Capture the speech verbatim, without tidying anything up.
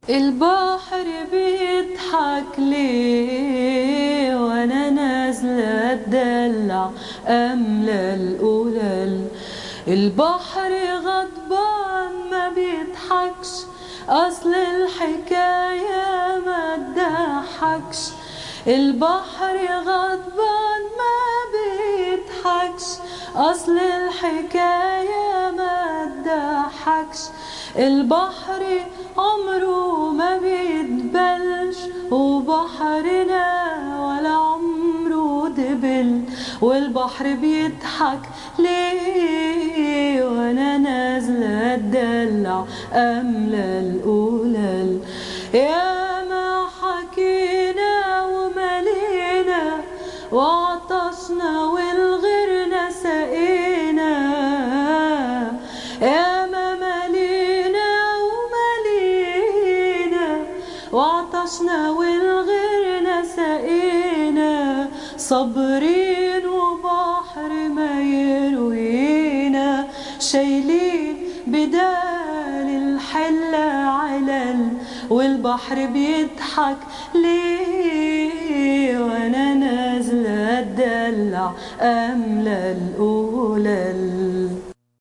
البحر بيضحك ليه وانا نازله اتدلع املى القلل. البحر غضبان ما بيضحكش، اصل الحكايه ما تضحكش. البحر غضبان ما بيضحكش، اصل الحكايه ما تضحكش. البحر عمره ما بيتبلش، وبحرنا ولا عمره دبل. والبحر بيضحك ليه وانا نازله اتدلع املى القلل. يا ما حكينا وملينا وعطشنا والغيرنا سقينا، يا ما ملينا وملينا وعطشنا والغيرنا سقينا. صابرين وبحر ما يروينا، شايلين بدال الحلة علل. والبحر بيضحك ليه وانا نازله اتدلع املى القلل.